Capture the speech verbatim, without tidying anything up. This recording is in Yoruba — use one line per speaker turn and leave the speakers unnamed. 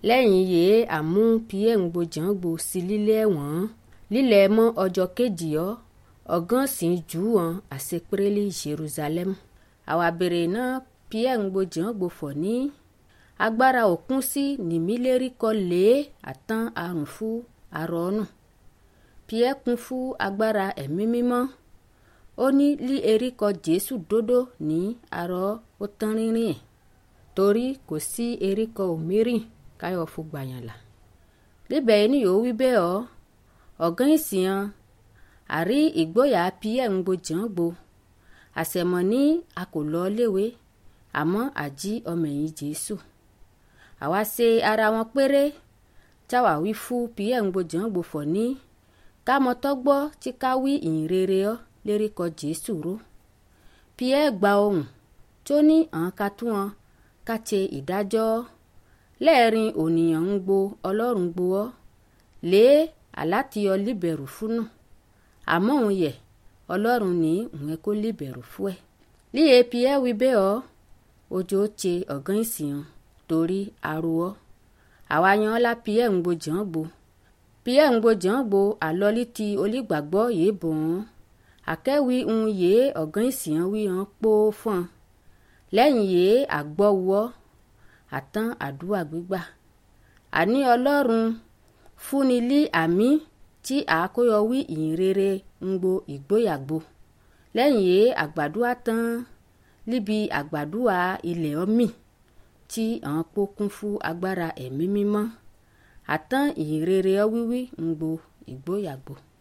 lẹ́yìn yèé àmú Pierre ń gbojàn gbo sí lílé ẹ̀wọ̀n lílẹ̀ mọ́ ọjọ́ kejì ọ́ ọ̀gán sì ń jù wọ́n àṣepẹ́rẹ́lì Jerusalem àwa bèrè náà Pierre ń gbojàn gbo fọ̀ ní agbára òkun sí nìmílérí kọ́ lé àtàn àrùn fún àrọ́nù Pierre kún fún agbára ẹ̀mí mímọ́ ó ní lí eríkọ Jésù dódó ní àrọ́ ó tán rínrìn ẹ̀ torí kò sí eríkọ òmírìn káyọ̀ fún gbàyànlá líbẹ̀ yìí ni yóò wí bẹ́ẹ̀ ọ́ ọ̀gán ìsìn àrí ìgboyà Pierre ń gbojàn gbo àṣẹmọ̀ ní a kò lọ léwe àmọ́ àjí ọmọ ẹ̀yìn Jésù àwa ṣe ara wọn péré táwa wí fún Pierre ń gbojàn gbo fọ̀ ní ká mọ́tọ́ gbọ́ tí ká wí ìyìn rere ọ́ léríkọ Jésù ró Pierre gba ohùn tó ní àwọn ká tún wọn ká ṣe ìdájọ́ lẹ́ẹ̀rin ònìyàn ń gbo Ọlọ́run gbo ọ́ lé àlátìyọ líbẹ̀rù fúnù àmọ́ òun yẹ Ọlọ́run ní òun ẹ kó líbẹ̀rù fún ẹ líye Pierre wí bẹ́ẹ̀ ọ́ ojú ó ṣe ọ̀gán ìsìn torí aró ọ́ àwa yan ọ́lá Pierre ń gbojàn gbo Pierre ń gbojàn gbo àlọ́lí ti olígbàgbọ́ yìí bò wọ́n àkẹ́wì ń yé ọ̀gán ìsìn wí hàn pó fún un lẹ́yìn yé àgbọ́wọ́ àtàn àdúrà gbígbà àní Ọlọ́run fúnni lí àmì tí àkóyọ wí ìyìn rere ń gbo ìgbóyàgbo lẹ́yìn yé àgbàdua tán líbi àgbàdua ilẹ̀ ọmì tí àwọn pó kún fún agbára ẹ̀mí mímọ́ àtàn ìyìn rere ọ wíwí ń gbo ìgbóyàgbo.